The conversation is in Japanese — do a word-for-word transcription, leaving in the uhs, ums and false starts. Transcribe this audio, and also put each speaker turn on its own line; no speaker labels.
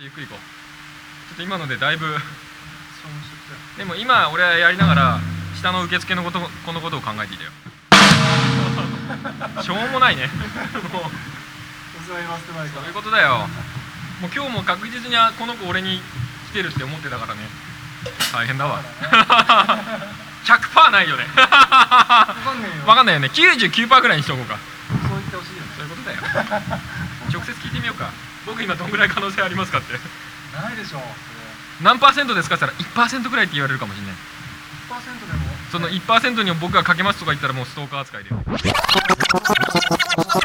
ゆっくり行こう。ちょっと今のでだいぶでも今俺はやりながら下の受付のことこのことを考えていたよ。しょうもないね。もうそういうことだよ。もう今日も確実にこの子俺に来てるって思ってたからね。大変だわ。ひゃくパーセント ないよね。分かんないよね。きゅうじゅうきゅうパーセント ぐらいにしとこうか。
そう言ってほしいよね。
そういうことだよ。直接聞いてみようか。僕今どんぐらい可能性ありますかって。
ないでしょう。
何パーセントですかって言ったら いちパーセント ぐらいって言われるかもしれない。
いちパーセント でも
その いちパーセント に僕がかけますとか言ったらもうストーカー扱いで。